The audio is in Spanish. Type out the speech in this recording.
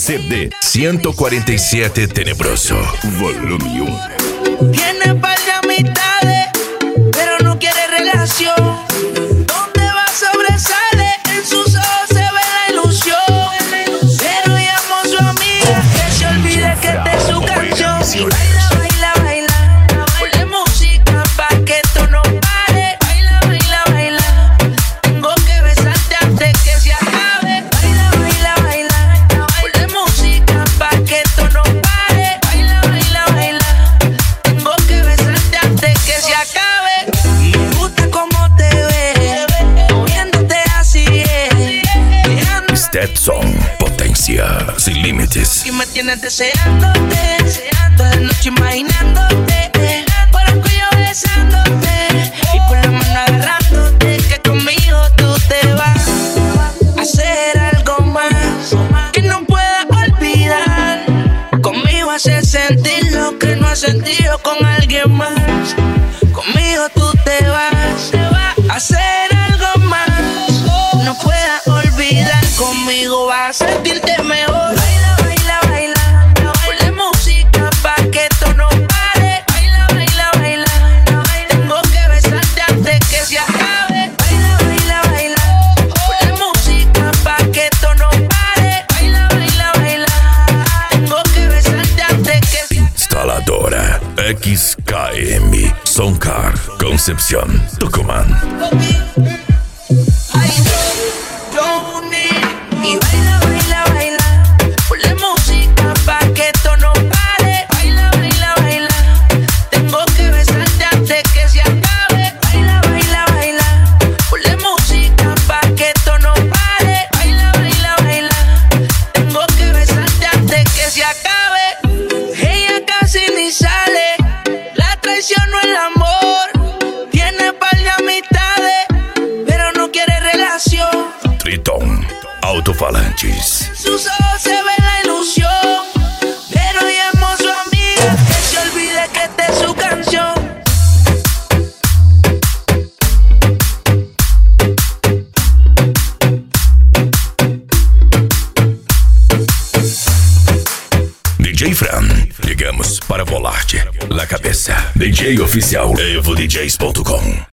CD 147 Tenebroso, volumen 1. Tiene par de amistades, pero no quiere relación. Donde va sobresale, en sus ojos se ve la ilusión. Pero llamó a su amiga que se olvide que esta es su canción. Y baila, baila, baila, ponle música pa' que esto no pare. Baila, baila, baila, tengo que besarte antes que se acabe. Baila, baila, baila, ponle música pa' que esto no pare. Baila, baila, baila, tengo que besarte antes que se acabe. Me gusta cómo te ves, moviéndote así es. Stetson, potencia sin límites. Y me tienes deseándote, toda la noche imaginándote, por el cuello besándote y por la mano agarrándote, que conmigo tú te vas a hacer algo más que no puedas olvidar. Conmigo hacer sentir lo que no has sentido con alguien más. Conmigo tú te vas a hacer algo más, no puedas olvidar. Conmigo vas a sentirte mejor. Baila, baila, baila, ponle música pa' que esto no pare. Baila, baila, baila, tengo que besarte antes que se acabe. Baila, baila, baila, ponle música pa' que esto no pare. Baila, baila, baila, tengo que besarte antes que se acabe. Instaladora XKM Soncar, Concepción, Tucumán. Ay, y baila, baila, baila, ponle música pa' que esto no pare. Baila, baila, baila, tengo que besarte antes que se acabe. Baila, baila, baila, ponle música pa' que esto no pare. Baila, baila, baila, tengo que besarte antes que se acabe. Ella casi ni sale, la traicionó el amor. Tiene par de amistades, pero no quiere relación. Tritón, autofalantes. Sus ojos se ve la ilusión, pero llamó a su amiga que se olvide que esta es su canción. DJ Fran, llegamos para volarte la cabeza. DJ oficial, evodjs.com.